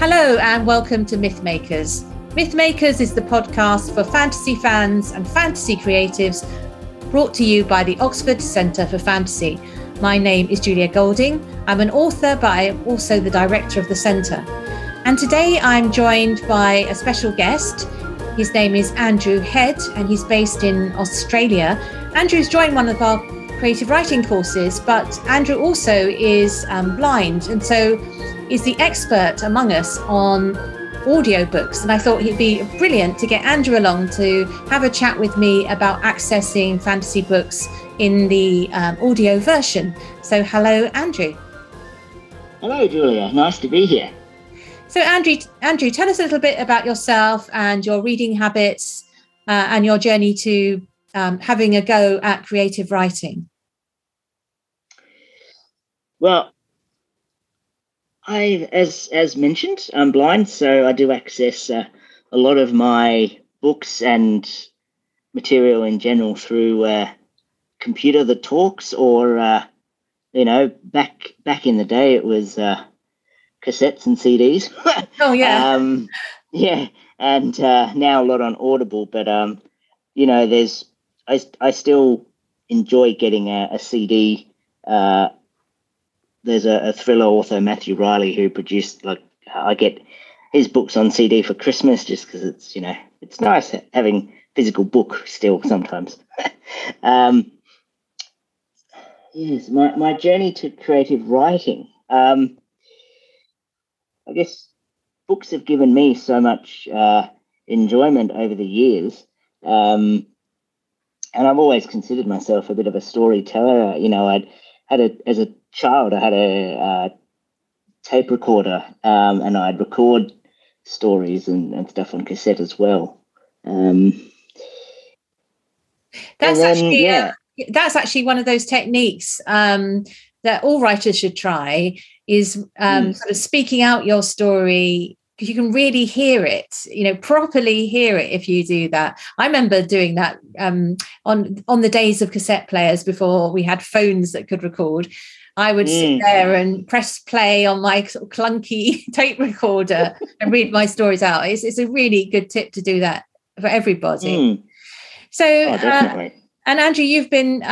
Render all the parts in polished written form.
Hello and welcome to Mythmakers. Mythmakers is the podcast for fantasy fans and fantasy creatives, brought to you by the Oxford Centre for Fantasy. My name is Julia Golding. I'm an author, but I'm also the director of the centre. And today I'm joined by a special guest. His name is Andrew Head and he's based in Australia. Andrew's joined one of our creative writing courses, but Andrew also is blind and so is the expert among us on audiobooks. And I thought he'd be brilliant to get Andrew along to have a chat with me about accessing fantasy books in the audio version. So hello, Andrew. Hello, Julia. Nice to be here. So Andrew, tell us a little bit about yourself and your reading habits and your journey to having a go at creative writing. Well, as mentioned, I'm blind, so I do access a lot of my books and material in general through computer that talks, or back in the day it was cassettes and CDs. Oh yeah, yeah, and now a lot on Audible. But I still enjoy getting a CD. There's a thriller author, Matthew Riley, who produced, I get his books on CD for Christmas just because it's nice having physical book still sometimes. Yes, my journey to creative writing. I guess books have given me so much enjoyment over the years. And I've always considered myself a bit of a storyteller. As a child, I had a tape recorder, and I'd record stories and stuff on cassette as well. That's actually one of those techniques that all writers should try, is sort of speaking out your story, because you can really hear it, properly hear it if you do that. I remember doing that on the days of cassette players before we had phones that could record. I would sit there and press play on my sort of clunky tape recorder and read my stories out. It's a really good tip to do that for everybody. So, definitely. And Andrew, you've been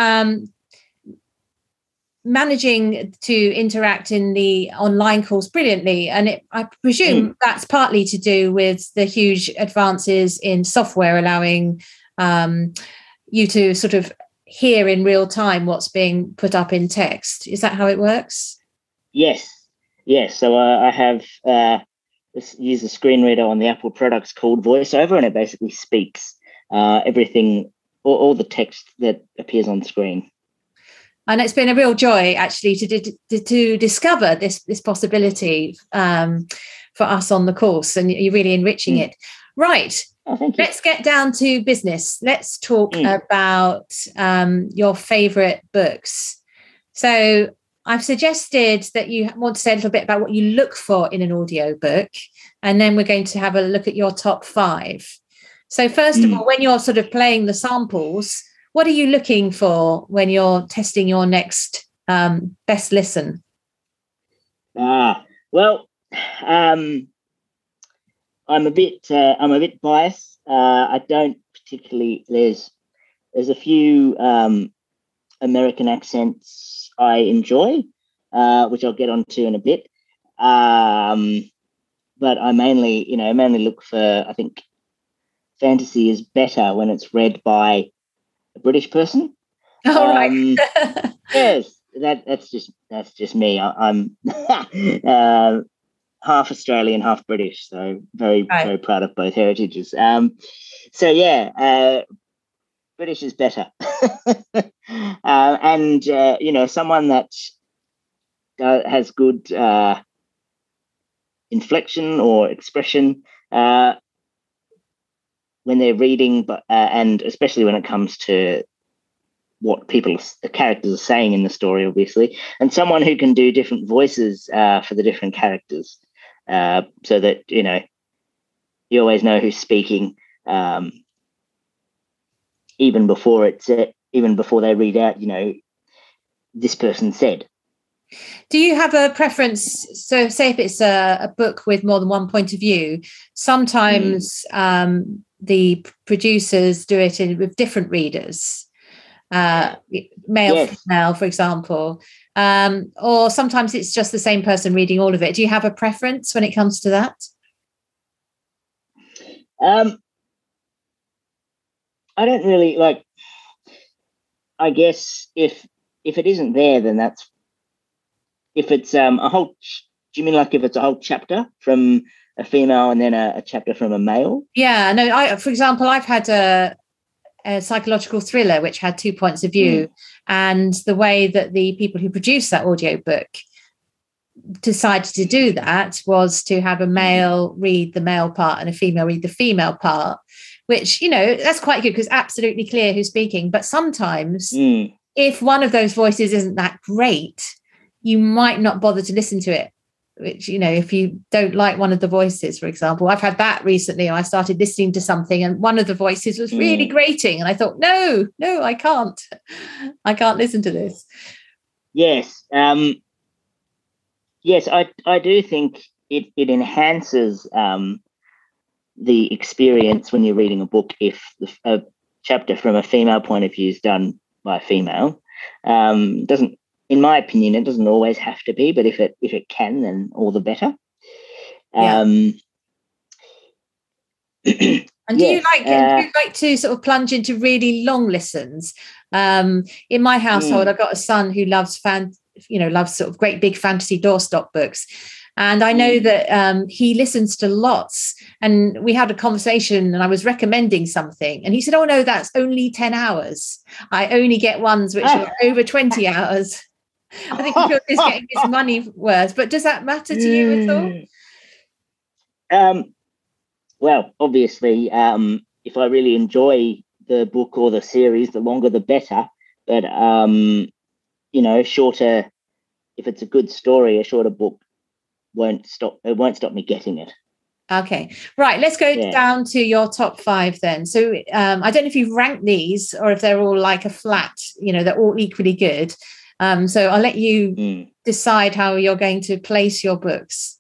managing to interact in the online course brilliantly, and I presume that's partly to do with the huge advances in software allowing you to sort of hear in real time what's being put up in text. Is that how it works? Yes. So I have used a screen reader on the Apple products called VoiceOver, and it basically speaks everything, all the text that appears on screen. And it's been a real joy, actually, to discover this possibility for us on the course, and you're really enriching it. Right. Oh, thank you. Let's get down to business. Let's talk about your favourite books. So I've suggested that you want to say a little bit about what you look for in an audiobook, and then we're going to have a look at your top 5. So first of all, when you're sort of playing the samples, what are you looking for when you're testing your next best listen? I'm a bit biased. I don't particularly. There's a few American accents I enjoy, which I'll get onto in a bit. But I mainly look for. I think fantasy is better when it's read by a British person. Oh, right. Yes, that's just me. I'm half Australian, half British, so very proud of both heritages. British is better, and someone that has good inflection or expression when they're reading, but and especially when it comes to what the characters are saying in the story, obviously, and someone who can do different voices for the different characters, so that you always know who's speaking, even before they read out, this person said. Do you have a preference? So, say if it's a book with more than one point of view, sometimes the producers do it with different readers, male, Yes. female, for example, or sometimes it's just the same person reading all of it. Do you have a preference when it comes to that? I don't really like. I guess if it isn't there, then that's if it's a whole. Do you mean like if it's a whole chapter from a female and then a chapter from a male? Yeah, no. For example, I've had a psychological thriller which had 2 points of view, and the way that the people who produced that audiobook decided to do that was to have a male read the male part and a female read the female part, which, that's quite good because absolutely clear who's speaking. But sometimes if one of those voices isn't that great, you might not bother to listen to it, which, if you don't like one of the voices, for example. I've had that recently. I started listening to something and one of the voices was really grating. And I thought, no, I can't listen to this. Yes. Yes, I do think it enhances the experience when you're reading a book if a chapter from a female point of view is done by a female. Doesn't, in my opinion, it doesn't always have to be, but if it can, then all the better. And do you like to sort of plunge into really long listens? In my household, I've got a son who loves loves sort of great big fantasy doorstop books. And I know that he listens to lots. And we had a conversation and I was recommending something. And he said, oh, no, that's only 10 hours. I only get ones which are over 20 hours. I think he's getting his money worth. But does that matter to you at all? Well, obviously, if I really enjoy the book or the series, the longer the better. But, shorter, if it's a good story, a shorter book won't stop me getting it. Okay, right. Let's go down to your top 5 then. So I don't know if you've ranked these or if they're all like a flat, they're all equally good. So I'll let you decide how you're going to place your books.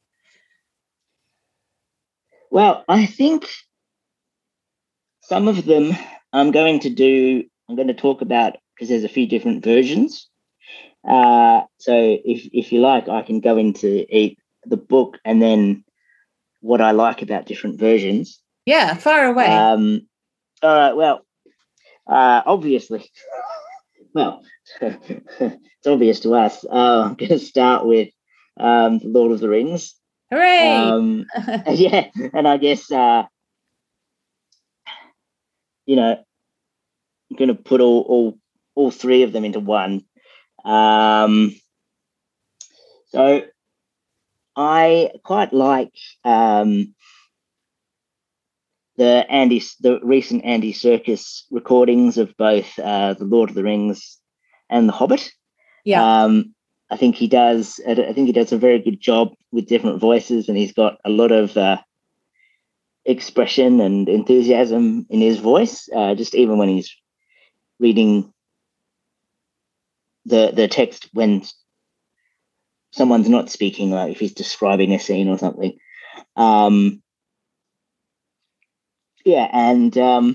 Well, I think some of them I'm going to talk about because there's a few different versions. So if you like, I can go into the book and then what I like about different versions. Yeah, far away. All right. Well, obviously, well, it's obvious to us. I'm going to start with The Lord of the Rings. Hooray! Yeah, and I guess I'm going to put all 3 of them into one. So I quite like the recent Andy Serkis recordings of both The Lord of the Rings and The Hobbit. Yeah. I think he does a very good job with different voices, and he's got a lot of expression and enthusiasm in his voice, just even when he's reading the text when someone's not speaking, like if he's describing a scene or something. And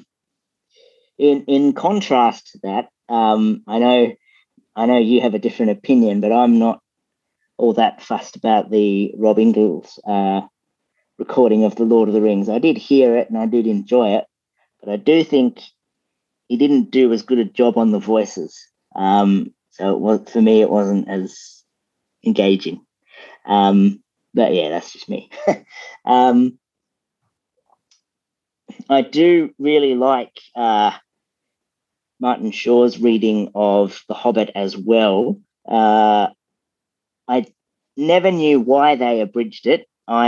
in contrast to that, I know you have a different opinion, but I'm not all that fussed about the Rob Ingalls recording of The Lord of the Rings. I did hear it and I did enjoy it, but I do think he didn't do as good a job on the voices. So for me, it wasn't as engaging. But yeah, that's just me. I do really like Martin Shaw's reading of The Hobbit as well. I never knew why they abridged it.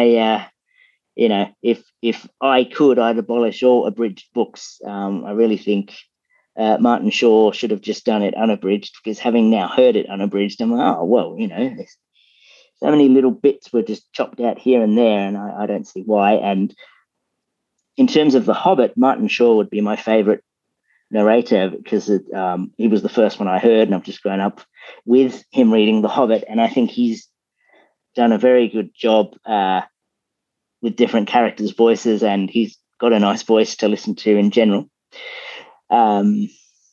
If I could, I'd abolish all abridged books. I really think Martin Shaw should have just done it unabridged, because having now heard it unabridged, I'm like, oh, well, so many little bits were just chopped out here and there, and I don't see why. And in terms of The Hobbit, Martin Shaw would be my favourite narrator because he was the first one I heard, and I've just grown up with him reading The Hobbit, and I think he's done a very good job with different characters' voices, and he's got a nice voice to listen to in general. And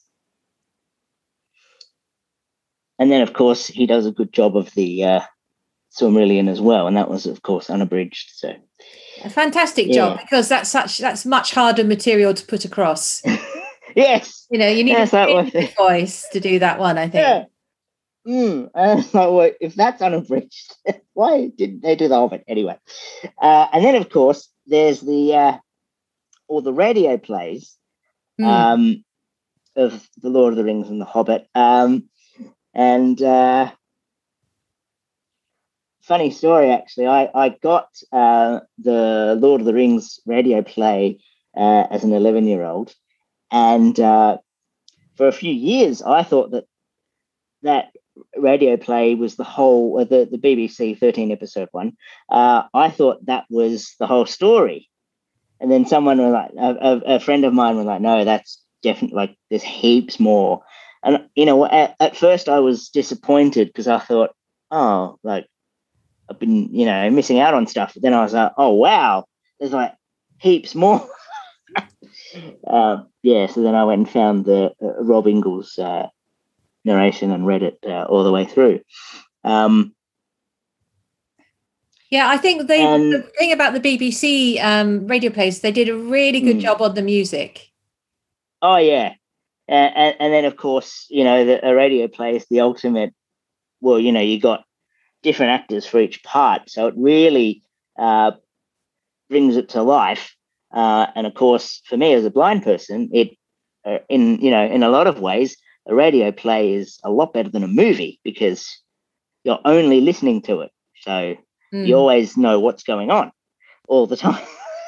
then, of course, he does a good job of the Silmarillion as well, and that was, of course, unabridged. So a fantastic job, because that's much harder material to put across. Yes, you need a really good voice to do that one, I think. Yeah. If that's unabridged, why didn't they do The Hobbit anyway? And then, of course, there's the radio plays of The Lord of the Rings and The Hobbit. And funny story, actually, I got the Lord of the Rings radio play as an 11-year-old, and for a few years, I thought that radio play was the whole, the BBC 13-episode one. I thought that was the whole story. And then someone was like, a friend of mine was like, no, that's definitely, like, there's heaps more. And, at first I was disappointed because I thought, oh, like, I've been, missing out on stuff. But then I was like, oh, wow, there's like heaps more. So then I went and found the Rob Ingalls narration and read it all the way through. I think the thing about the BBC radio plays, they did a really good job on the music. Oh, yeah. And then, of course, a radio play is the ultimate. Well, you got different actors for each part, so it really brings it to life. And of course, for me as a blind person, it in a lot of ways, a radio play is a lot better than a movie because you're only listening to it, so you always know what's going on all the time.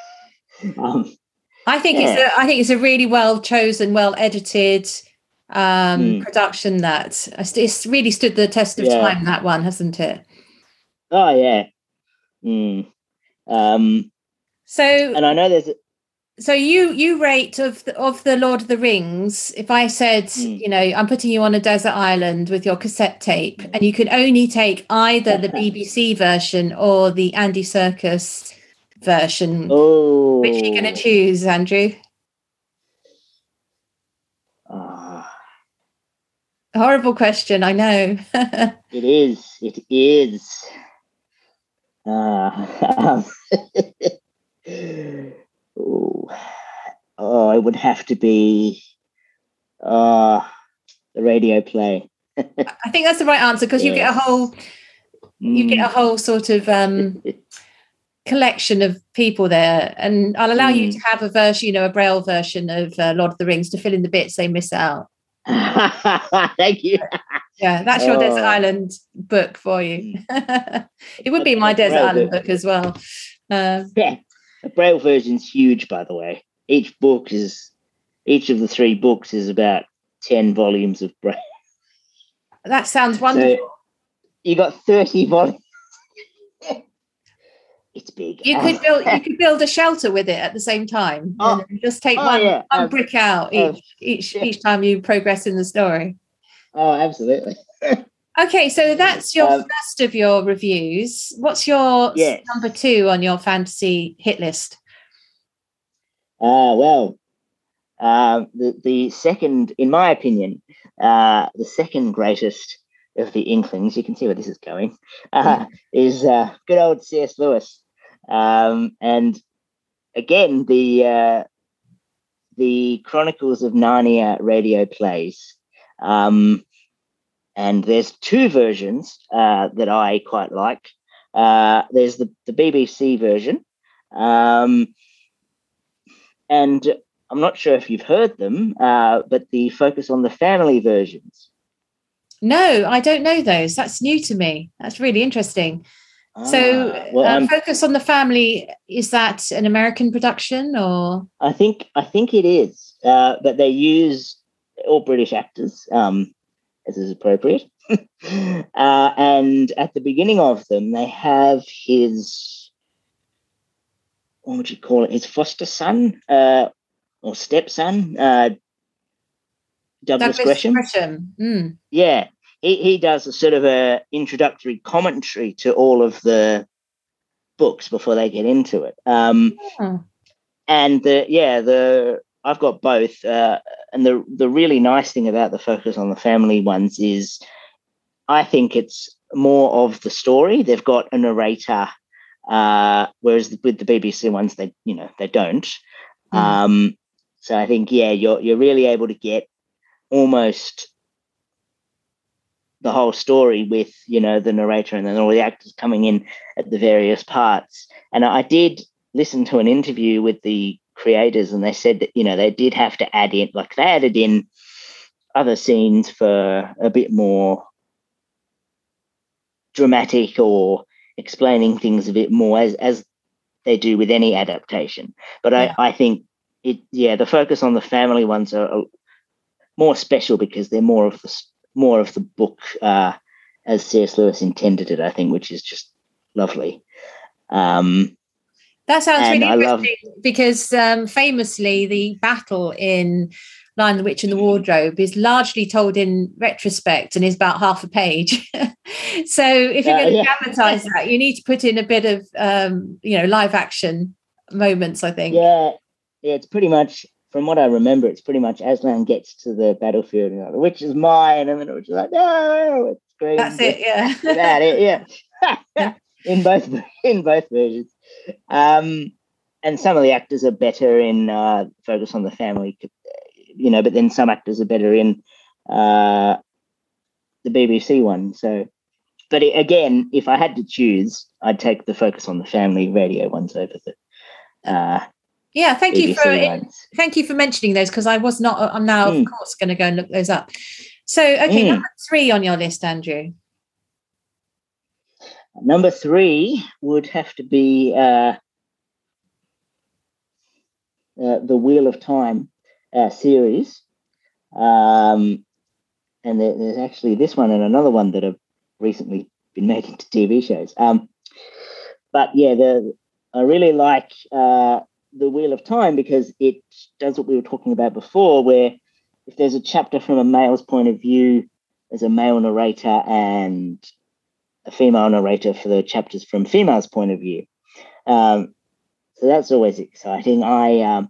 I think it's a really well chosen, well edited production that it's really stood the test of time. That one, hasn't it? Oh yeah. So, and I know there's. So you rate of the Lord of the Rings. If I said, I'm putting you on a desert island with your cassette tape, and you could only take either the BBC version or the Andy Serkis version, which are you going to choose, Andrew? Horrible question, I know. It is. It would have to be the radio play. I think that's the right answer because you get a whole sort of collection of people there, and I'll allow you to have a version, a Braille version of Lord of the Rings to fill in the bits they miss out. Thank you. Yeah, that's your Desert Island book for you. It would be my Desert Island book as well. The Braille version's huge, by the way. Each of the 3 books is about 10 volumes of Braille. That sounds wonderful. So you got 30 volumes. It's big. You could build a shelter with it at the same time. And just take one brick out each time you progress in the story. Oh, absolutely. Okay, so that's your first of your reviews. What's your number 2 on your fantasy hit list? The second, in my opinion, the second greatest of the Inklings, you can see where this is going, is good old C.S. Lewis. And again, the Chronicles of Narnia radio plays. And there's 2 versions that I quite like. There's the BBC version, and I'm not sure if you've heard them, but the Focus on the Family versions. No, I don't know those. That's new to me. That's really interesting. So Focus on the Family, is that an American production or? I think it is, but they use all British actors, as is appropriate. And at the beginning of them, they have his, what would you call it, his foster son or stepson, Douglas Gresham. Yeah, he does a sort of a introductory commentary to all of the books before they get into it. And I've got both. And the really nice thing about the focus on the family ones is I think it's more of the story. They've got a narrator, whereas with the BBC ones, they don't. So I think, you're really able to get almost the whole story with, the narrator and then all the actors coming in at the various parts. And I did listen to an interview with the creators, and they said that, they did have to add in, like they added in other scenes for a bit more dramatic or explaining things a bit more as they do with any adaptation. But I think the focus on the family ones are more special because they're more of the book as C.S. Lewis intended it, I think, which is just lovely. That sounds really interesting because famously the battle in Lion, the Witch and the Wardrobe is largely told in retrospect and is about half a page. So if you're going to dramatize that, you need to put in a bit of, live action moments, I think. Yeah, it's pretty much, from what I remember, it's pretty much Aslan gets to the battlefield, the witch is mine, and then the witch is like, no, it's great. That's it, yeah. That's it, yeah. in both versions. And some of the actors are better in focus on the family, but then some actors are better in the BBC one. So, but again, if I had to choose, I'd take the focus on the family radio ones over the thank you for mentioning those, because I'm now of course going to go and look those up. So, okay, number 3 on your list, Andrew. Number 3 would have to be the Wheel of Time series. And there's actually this one and another one that have recently been made into TV shows. But yeah, I really like the Wheel of Time because it does what we were talking about before, where if there's a chapter from a male's point of view, there's a male narrator and a female narrator for the chapters from female's point of view. So that's always exciting. I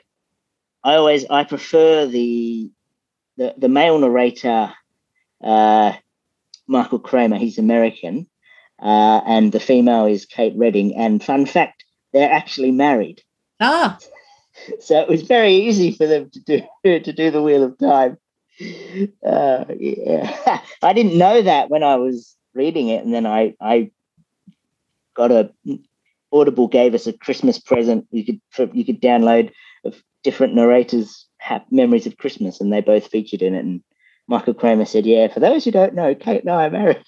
prefer the male narrator, Michael Kramer. He's American, and the female is Kate Redding. And fun fact, they're actually married. So it was very easy for them to do the Wheel of Time. I didn't know that when I was reading it, and then I got Audible gave us a Christmas present. You could download of different narrators' memories of Christmas, and they both featured in it. And Michael Kramer said, "Yeah, for those who don't know, Kate and I are married."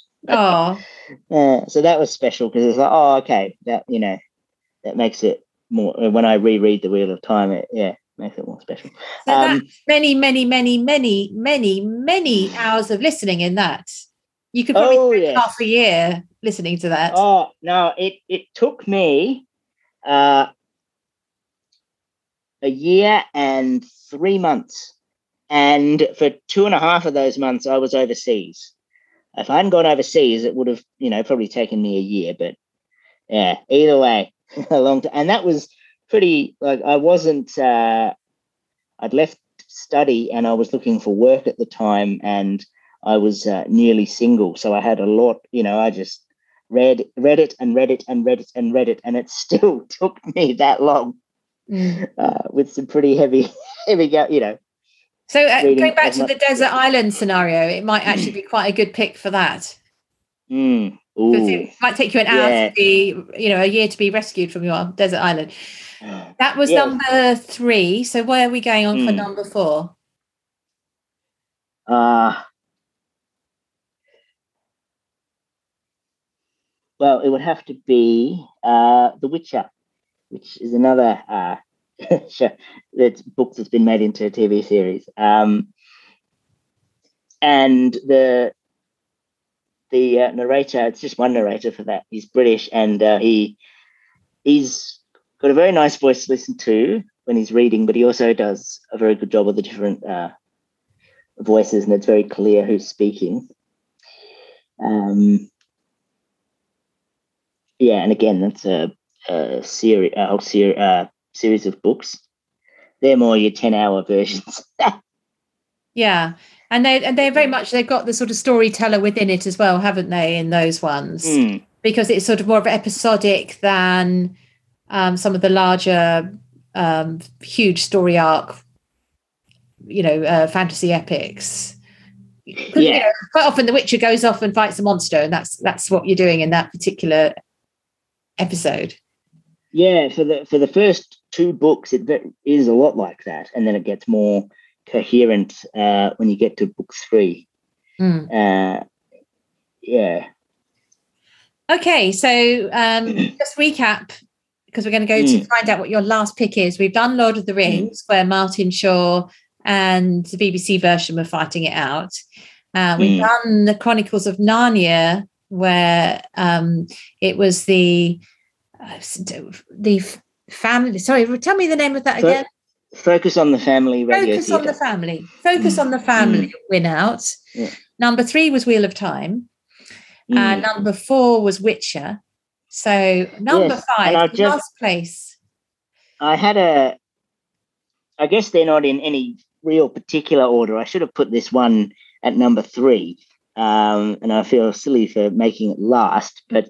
So that was special because it's like, oh, okay, that that makes it more. When I reread the Wheel of Time, makes it more special. So that's many, many, many, many, many, many hours of listening in that. You could probably spend half a year listening to that. Oh no, it took me a year and 3 months, and for 2.5 of those months I was overseas. If I hadn't gone overseas, it would have probably taken me a year. But yeah, either way, a long time. And that was pretty. Like I wasn't. I'd left study and I was looking for work at the time, and I was nearly single, so I had a lot. I just read it and read it and read it and read it, and it still took me that long with some pretty heavy go. So going back to the desert island scenario, it might actually be quite a good pick for that. Because it might take you an hour to be, a year to be rescued from your desert island. That was number 3. So where are we going on for number 4? Well, it would have to be The Witcher, which is another book that's been made into a TV series. And the narrator, it's just one narrator for that. He's British, and he's got a very nice voice to listen to when he's reading, but he also does a very good job of the different voices, and it's very clear who's speaking. And again, that's a whole series of books. They're more your 10-hour versions. Yeah. And they're very much, they've got the sort of storyteller within it as well, haven't they, in those ones? Because it's sort of more of episodic than some of the larger, huge story arc, fantasy epics. Yeah. Quite often The Witcher goes off and fights a monster, and that's what you're doing in that particular episode. Yeah, for the first 2 books, it is a lot like that, and then it gets more coherent when you get to book 3. Yeah. Okay, so just recap, because we're going to go to find out what your last pick is. We've done Lord of the Rings, where Martin Shaw and the BBC version were fighting it out. We've done the Chronicles of Narnia, where it was the family. Sorry, tell me the name of that again. Focus on the Family Radio Focus on the Family. Focus on the Family win out. Yeah. Number 3 was Wheel of Time. Number 4 was Witcher. So number 5, last place. I guess they're not in any real particular order. I should have put this one at number 3. And I feel silly for making it last, but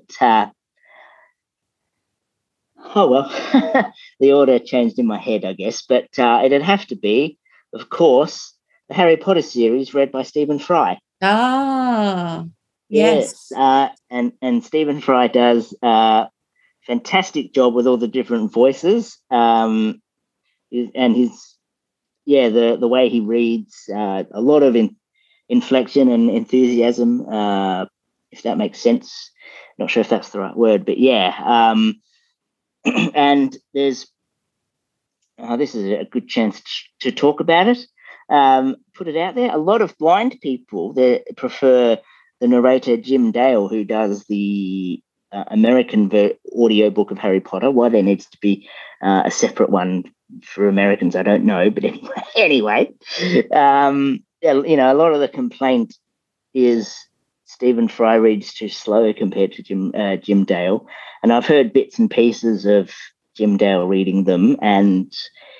oh well, the order changed in my head, I guess. But it'd have to be, of course, the Harry Potter series read by Stephen Fry. Ah, yes. And Stephen Fry does a fantastic job with all the different voices. And his, the way he reads, a lot of inflection and enthusiasm, if that makes sense. Not sure if that's the right word, but yeah. And there's this is a good chance to talk about it. Put it out there. A lot of blind people prefer the narrator Jim Dale, who does the American audiobook of Harry Potter. Why there needs to be a separate one for Americans, I don't know. But anyway, a lot of the complaint is Stephen Fry reads too slow compared to Jim Dale. And I've heard bits and pieces of Jim Dale reading them, and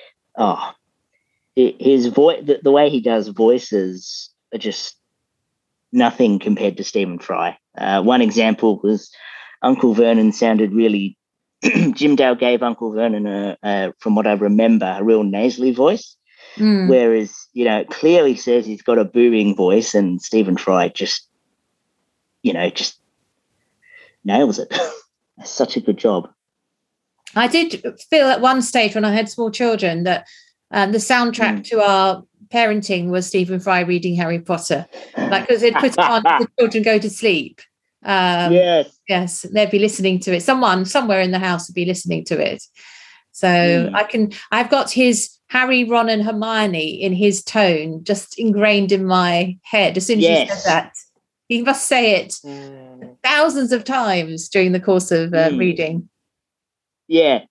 his voice, the way he does voices are just nothing compared to Stephen Fry. One example was Uncle Vernon sounded really. Jim Dale gave Uncle Vernon from what I remember, a real nasally voice, whereas it clearly says he's got a booming voice, and Stephen Fry just nails it. Such a good job. I did feel at one stage when I had small children that the soundtrack to our parenting was Stephen Fry reading Harry Potter, because they'd put it on the children go to sleep. Yes, they'd be listening to it. Someone somewhere in the house would be listening to it. So I've got his Harry, Ron, and Hermione in his tone just ingrained in my head as soon as you said that. You must say it thousands of times during the course of reading. Yeah.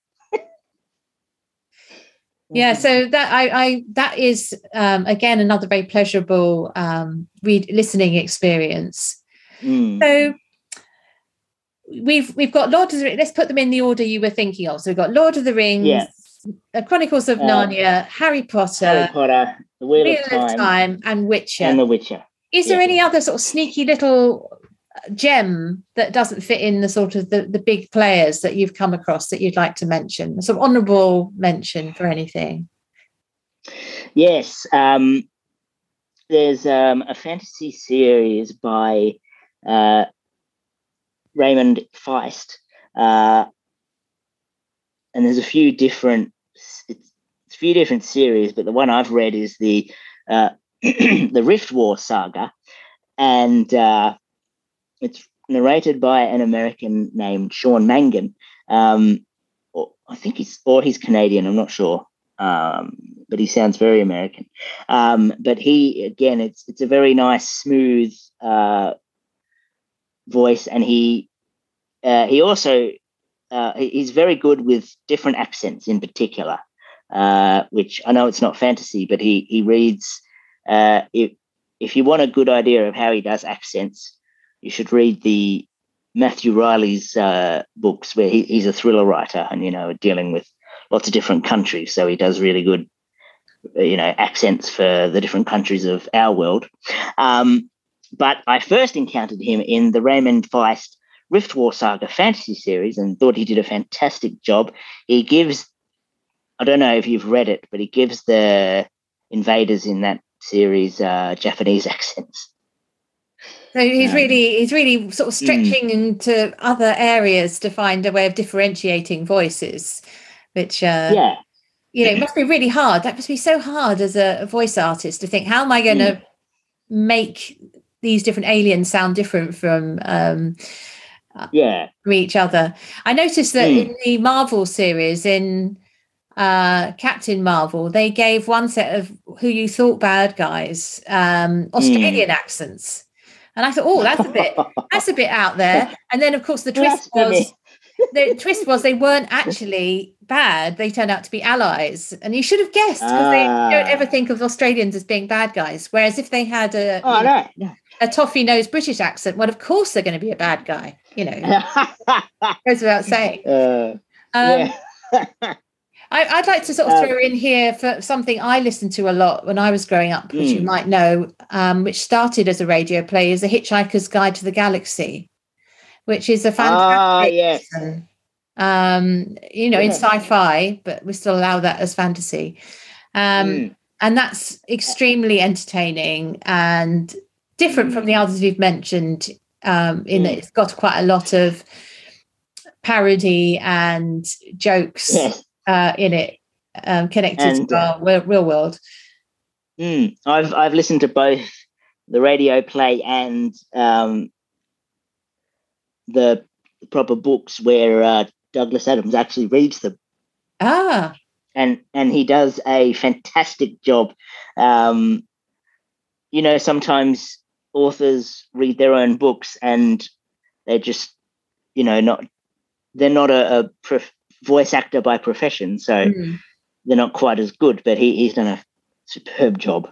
Yeah, so that is again another very pleasurable listening experience. So we've got Lord of the Rings. Let's put them in the order you were thinking of. So we've got Lord of the Rings, Chronicles of Narnia, Harry Potter, The Wheel of Time, and Witcher. And The Witcher. Is there any other sort of sneaky little gem that doesn't fit in the sort of the big players that you've come across that you'd like to mention? A sort of honourable mention for anything? Yes. There's a fantasy series by Raymond Feist. And there's a few different series, but the one I've read is the the Rift War saga, and it's narrated by an American named Sean Mangan. He's Canadian. I'm not sure, but he sounds very American. But it's a very nice, smooth voice, and he also he's very good with different accents in particular, which I know it's not fantasy, but he reads if you want a good idea of how he does accents, you should read the Matthew Riley's books, where he's a thriller writer and, dealing with lots of different countries. So he does really good, accents for the different countries of our world. But I first encountered him in the Raymond Feist Rift War Saga fantasy series and thought he did a fantastic job. He gives, I don't know if you've read it, but he gives the invaders in that series Japanese accents. So he's really sort of stretching into other areas to find a way of differentiating voices, which it must be really hard. That must be so hard as a voice artist to think, how am I going to make these different aliens sound different from each other? I noticed that in the Marvel series, in Captain Marvel, they gave one set of who you thought bad guys Australian accents, and I thought, oh, that's a bit out there. And then, of course, the twist was they weren't actually bad; they turned out to be allies, and you should have guessed, because they don't ever think of Australians as being bad guys. Whereas if they had a toffee-nosed British accent, well, of course they're going to be a bad guy. Goes without saying. I'd like to sort of throw in here for something I listened to a lot when I was growing up, which you might know, which started as a radio play, is The Hitchhiker's Guide to the Galaxy, which is a fantastic in sci-fi, but we still allow that as fantasy. And that's extremely entertaining and different from the others we've mentioned, in that it's got quite a lot of parody and jokes in it, connected to our real world. I've listened to both the radio play and the proper books where Douglas Adams actually reads them. And he does a fantastic job. Sometimes authors read their own books and they're just, they're not a voice actor by profession, so they're not quite as good, but he's done a superb job.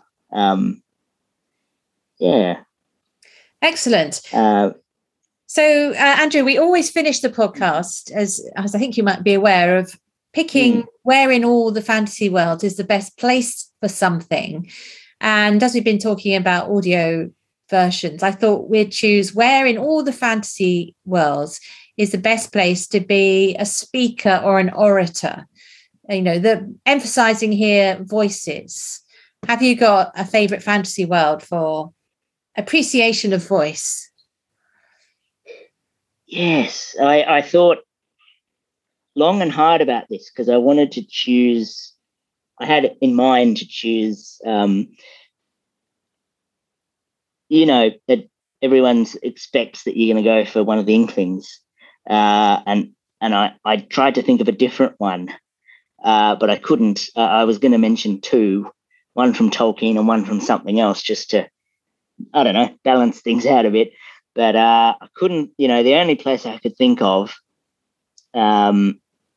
Excellent. So, Andrew, we always finish the podcast, as I think you might be aware, of picking where in all the fantasy world is the best place for something. And as we've been talking about audio versions, I thought we'd choose where in all the fantasy worlds is the best place to be a speaker or an orator. The emphasizing here voices. Have you got a favorite fantasy world for appreciation of voice? Yes, I thought long and hard about this, because I wanted to choose, I had in mind to choose, that everyone expects that you're going to go for one of the Inklings. And I tried to think of a different one, but I couldn't. I was going to mention two, one from Tolkien and one from something else, just to, I don't know, balance things out a bit. But I couldn't, the only place I could think of, no,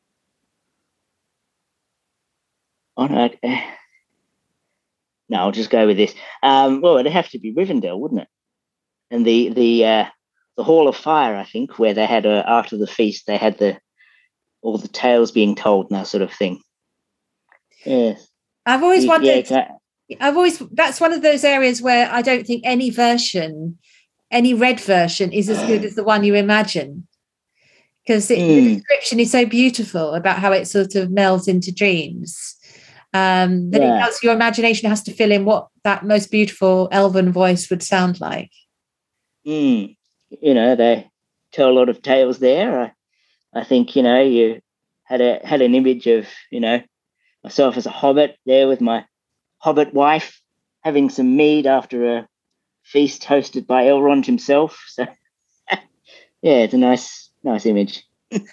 I'll just go with this. Well, it'd have to be Rivendell, wouldn't it? And the Hall of Fire, I think, where they had after the feast, they had all the tales being told and that sort of thing. Yes, I've always wondered. That's one of those areas where I don't think any red version is as good as the one you imagine, because the description is so beautiful about how it sort of melds into dreams. It does. Your imagination has to fill in what that most beautiful elven voice would sound like. They tell a lot of tales there. I think you had an image of myself as a hobbit there with my hobbit wife having some mead after a feast hosted by Elrond himself. So it's a nice image.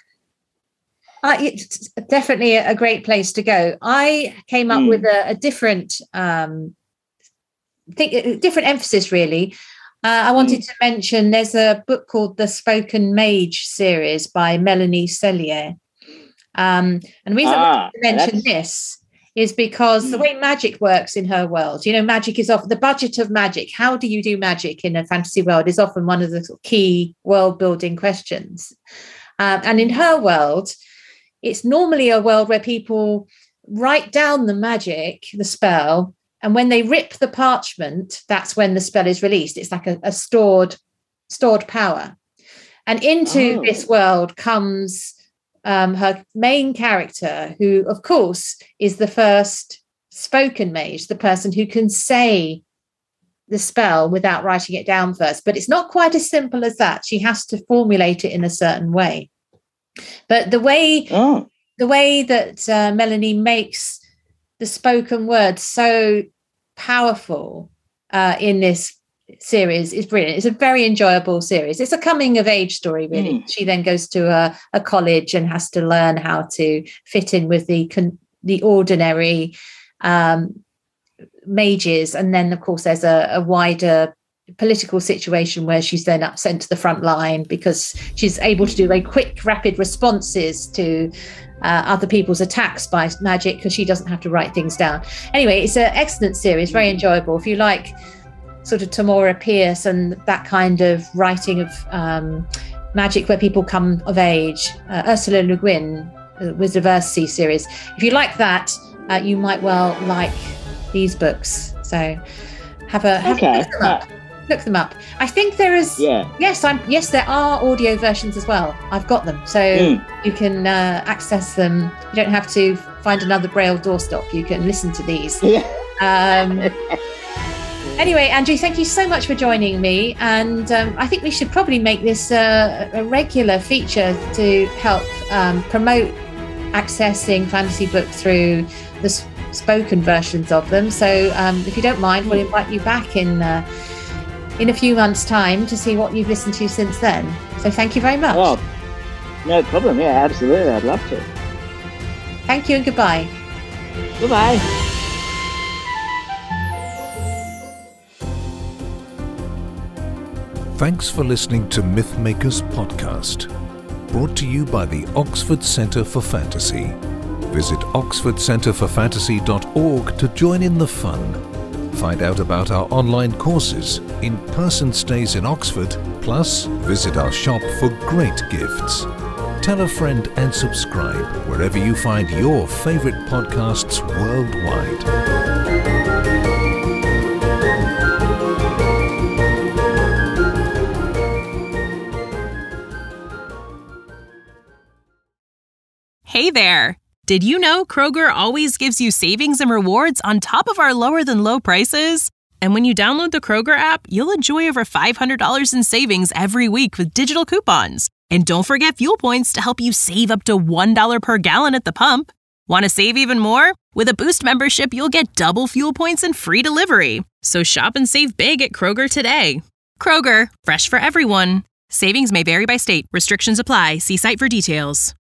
It's definitely a great place to go. I came up with a different different emphasis, really. I wanted to mention there's a book called The Spoken Mage series by Melanie Sellier. And the reason I wanted to mention this is because the way magic works in her world, magic is often the budget of magic. How do you do magic in a fantasy world is often one of the key world building questions. And in her world, it's normally a world where people write down the magic, the spell, and when they rip the parchment, that's when the spell is released. It's like a stored power. And into this world comes her main character, who, of course, is the first spoken mage, the person who can say the spell without writing it down first. But it's not quite as simple as that. She has to formulate it in a certain way. But the way that Melanie makes the spoken word so powerful in this series is brilliant. It's a very enjoyable series. It's a coming of age story, really. She then goes to a college and has to learn how to fit in with the ordinary mages. And then, of course, there's a wider political situation where she's then sent to the front line because she's able to do very quick, rapid responses to other people's attacks by magic because she doesn't have to write things down. Anyway, it's an excellent series, very enjoyable. If you like sort of Tamora Pierce and that kind of writing of magic where people come of age, Ursula Le Guin, the Wizard of Earthsea series. If you like that, you might well like these books. So look them up. I think there is. Yeah. Yes, there are audio versions as well. I've got them, so you can access them. You don't have to find another Braille doorstop. You can listen to these. Anyway, Andrew, thank you so much for joining me. And I think we should probably make this a regular feature to help promote accessing fantasy books through the spoken versions of them. So if you don't mind, we'll invite you back in a few months' time to see what you've listened to since then. So thank you very much. Oh, no problem. Yeah, absolutely. I'd love to. Thank you and goodbye. Goodbye. Thanks for listening to Mythmakers Podcast, brought to you by the Oxford Centre for Fantasy. Visit oxfordcenterforfantasy.org to join in the fun. Find out about our online courses, in-person stays in Oxford, plus visit our shop for great gifts. Tell a friend and subscribe wherever you find your favourite podcasts worldwide. Hey there! Did you know Kroger always gives you savings and rewards on top of our lower-than-low prices? And when you download the Kroger app, you'll enjoy over $500 in savings every week with digital coupons. And don't forget fuel points to help you save up to $1 per gallon at the pump. Want to save even more? With a Boost membership, you'll get double fuel points and free delivery. So shop and save big at Kroger today. Kroger, fresh for everyone. Savings may vary by state. Restrictions apply. See site for details.